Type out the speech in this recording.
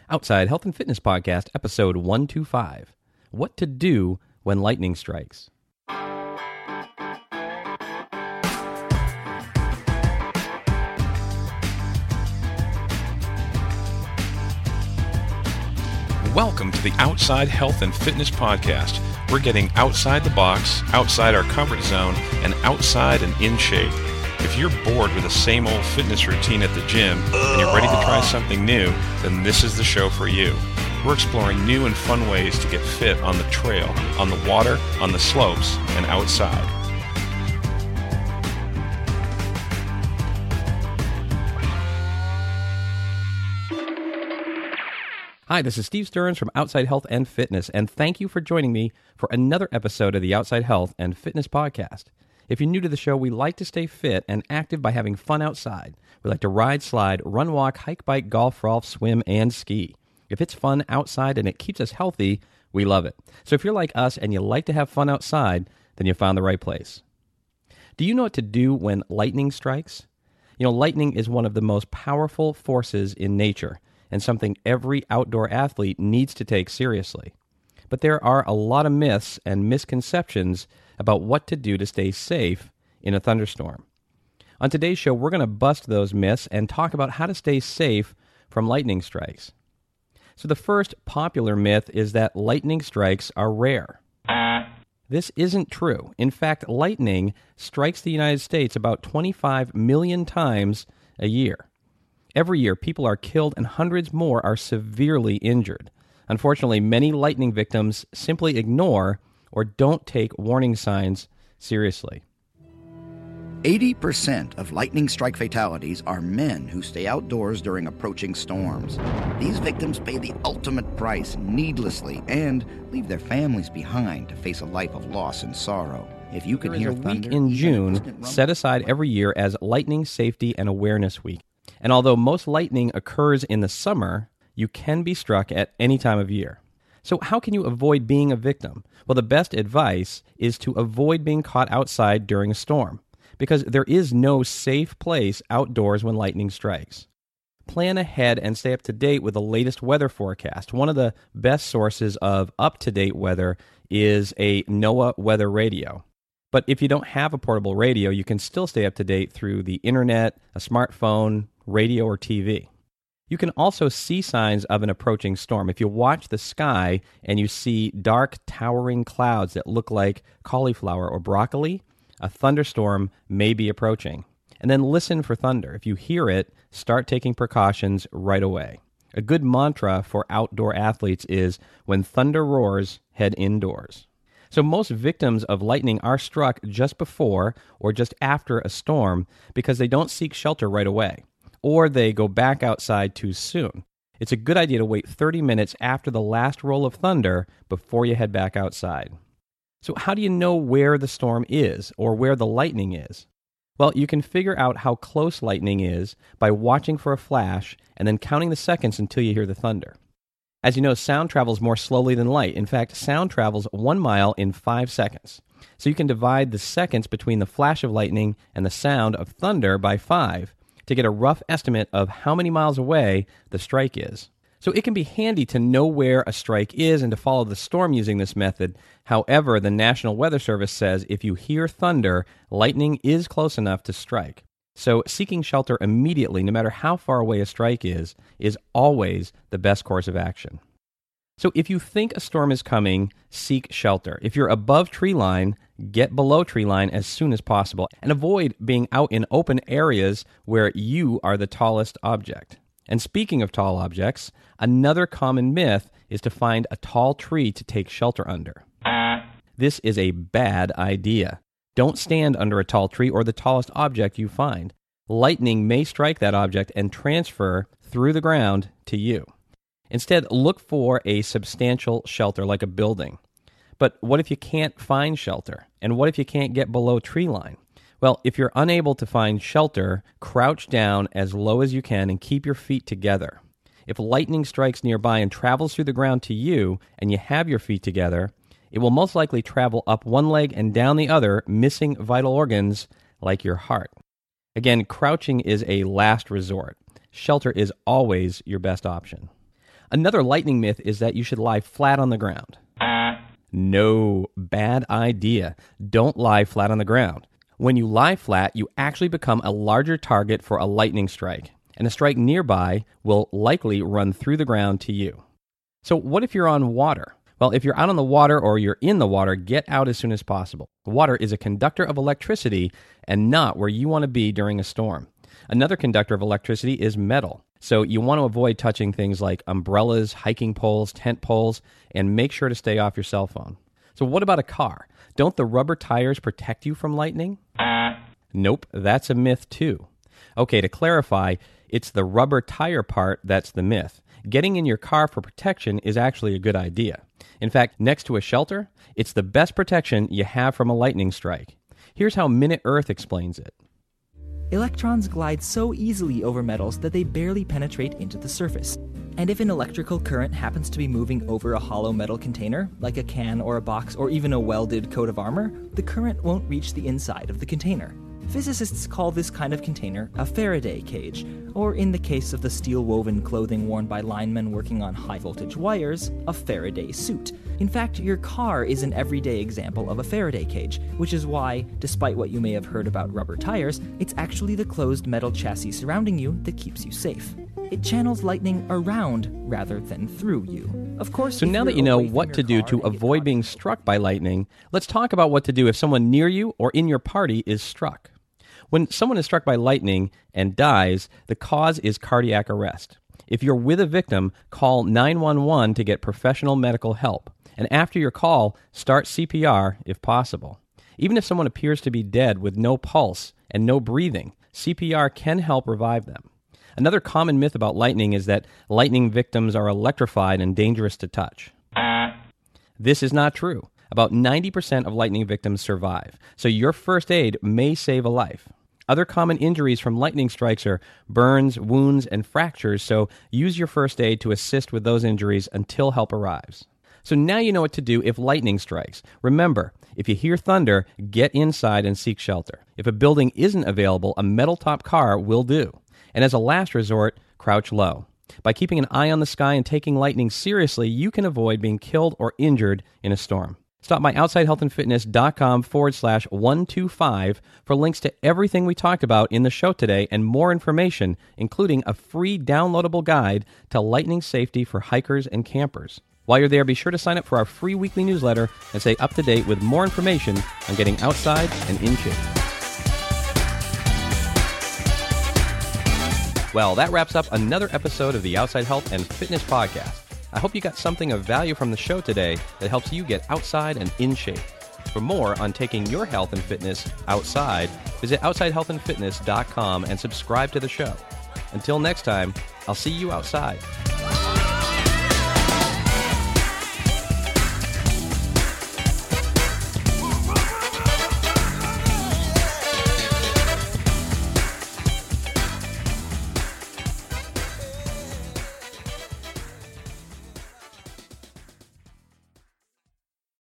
Outside Health and Fitness Podcast, episode 125. What to do when lightning strikes. Welcome to the Outside Health and Fitness Podcast. We're getting outside the box, outside our comfort zone, and outside and in shape. If you're bored with the same old fitness routine at the gym and you're ready to try something new, then this is the show for you. We're exploring new and fun ways to get fit on the trail, on the water, on the slopes, and outside. Hi, this is Steve Stearns from Outside Health and Fitness, and thank you for joining me for another episode of the Outside Health and Fitness Podcast. If you're new to the show, we like to stay fit and active by having fun outside. We like to ride, slide, run, walk, hike, bike, golf, golf, swim, and ski. If it's fun outside and it keeps us healthy, we love it. So if you're like us and you like to have fun outside, then you found the right place. Do you know what to do when lightning strikes? Lightning is one of the most powerful forces in nature and something every outdoor athlete needs to take seriously. But there are a lot of myths and misconceptions about what to do to stay safe in a thunderstorm. On today's show, we're going to bust those myths and talk about how to stay safe from lightning strikes. So the first popular myth is that lightning strikes are rare. This isn't true. In fact, lightning strikes the United States about 25 million times a year. Every year, people are killed and hundreds more are severely injured. Unfortunately, many lightning victims simply ignore or don't take warning signs seriously. 80% of lightning strike fatalities are men who stay outdoors during approaching storms. These victims pay the ultimate price needlessly and leave their families behind to face a life of loss and sorrow. If you can hear thunder, there is a week in June set aside every year as Lightning Safety and Awareness Week. And although most lightning occurs in the summer, you can be struck at any time of year. So how can you avoid being a victim? Well, the best advice is to avoid being caught outside during a storm, because there is no safe place outdoors when lightning strikes. Plan ahead and stay up to date with the latest weather forecast. One of the best sources of up-to-date weather is a NOAA weather radio. But if you don't have a portable radio, you can still stay up to date through the internet, a smartphone, radio, or TV. You can also see signs of an approaching storm. If you watch the sky and you see dark, towering clouds that look like cauliflower or broccoli, a thunderstorm may be approaching. And then listen for thunder. If you hear it, start taking precautions right away. A good mantra for outdoor athletes is, when thunder roars, head indoors. So most victims of lightning are struck just before or just after a storm because they don't seek shelter right away, or they go back outside too soon. It's a good idea to wait 30 minutes after the last roll of thunder before you head back outside. So how do you know where the storm is or where the lightning is? Well, you can figure out how close lightning is by watching for a flash and then counting the seconds until you hear the thunder. As you know, sound travels more slowly than light. In fact, sound travels 1 mile in 5 seconds. So you can divide the seconds between the flash of lightning and the sound of thunder by 5 to get a rough estimate of how many miles away the strike is. So it can be handy to know where a strike is and to follow the storm using this method. However, the National Weather Service says if you hear thunder, lightning is close enough to strike. So seeking shelter immediately, no matter how far away a strike is always the best course of action. So if you think a storm is coming, seek shelter. If you're above tree line, get below tree line as soon as possible, and avoid being out in open areas where you are the tallest object. And speaking of tall objects, another common myth is to find a tall tree to take shelter under. This is a bad idea. Don't stand under a tall tree or the tallest object you find. Lightning may strike that object and transfer through the ground to you. Instead, look for a substantial shelter like a building. But what if you can't find shelter? And what if you can't get below tree line? Well, if you're unable to find shelter, crouch down as low as you can and keep your feet together. If lightning strikes nearby and travels through the ground to you and you have your feet together, it will most likely travel up one leg and down the other, missing vital organs like your heart. Again, crouching is a last resort. Shelter is always your best option. Another lightning myth is that you should lie flat on the ground. No, bad idea. Don't lie flat on the ground. When you lie flat, you actually become a larger target for a lightning strike, and a strike nearby will likely run through the ground to you. So what if you're on water? Well, if you're out on the water or you're in the water, get out as soon as possible. Water is a conductor of electricity and not where you want to be during a storm. Another conductor of electricity is metal. So you want to avoid touching things like umbrellas, hiking poles, tent poles, and make sure to stay off your cell phone. So what about a car? Don't the rubber tires protect you from lightning? Nope, that's a myth too. Okay, to clarify, it's the rubber tire part that's the myth. Getting in your car for protection is actually a good idea. In fact, next to a shelter, it's the best protection you have from a lightning strike. Here's how Minute Earth explains it. Electrons glide so easily over metals that they barely penetrate into the surface. And if an electrical current happens to be moving over a hollow metal container, like a can or a box or even a welded coat of armor, the current won't reach the inside of the container. Physicists call this kind of container a Faraday cage, or in the case of the steel-woven clothing worn by linemen working on high-voltage wires, a Faraday suit. In fact, your car is an everyday example of a Faraday cage, which is why, despite what you may have heard about rubber tires, it's actually the closed metal chassis surrounding you that keeps you safe. It channels lightning around rather than through you. Of course, so now that you know what to do to avoid being struck by lightning, let's talk about what to do if someone near you or in your party is struck. When someone is struck by lightning and dies, the cause is cardiac arrest. If you're with a victim, call 911 to get professional medical help. And after your call, start CPR if possible. Even if someone appears to be dead with no pulse and no breathing, CPR can help revive them. Another common myth about lightning is that lightning victims are electrified and dangerous to touch. This is not true. About 90% of lightning victims survive, so your first aid may save a life. Other common injuries from lightning strikes are burns, wounds, and fractures, so use your first aid to assist with those injuries until help arrives. So now you know what to do if lightning strikes. Remember, if you hear thunder, get inside and seek shelter. If a building isn't available, a metal-top car will do. And as a last resort, crouch low. By keeping an eye on the sky and taking lightning seriously, you can avoid being killed or injured in a storm. Stop by OutsideHealthAndFitness.com/125 for links to everything we talked about in the show today and more information, including a free downloadable guide to lightning safety for hikers and campers. While you're there, be sure to sign up for our free weekly newsletter and stay up to date with more information on getting outside and in shape. Well, that wraps up another episode of the Outside Health and Fitness Podcast. I hope you got something of value from the show today that helps you get outside and in shape. For more on taking your health and fitness outside, visit OutsideHealthAndFitness.com and subscribe to the show. Until next time, I'll see you outside.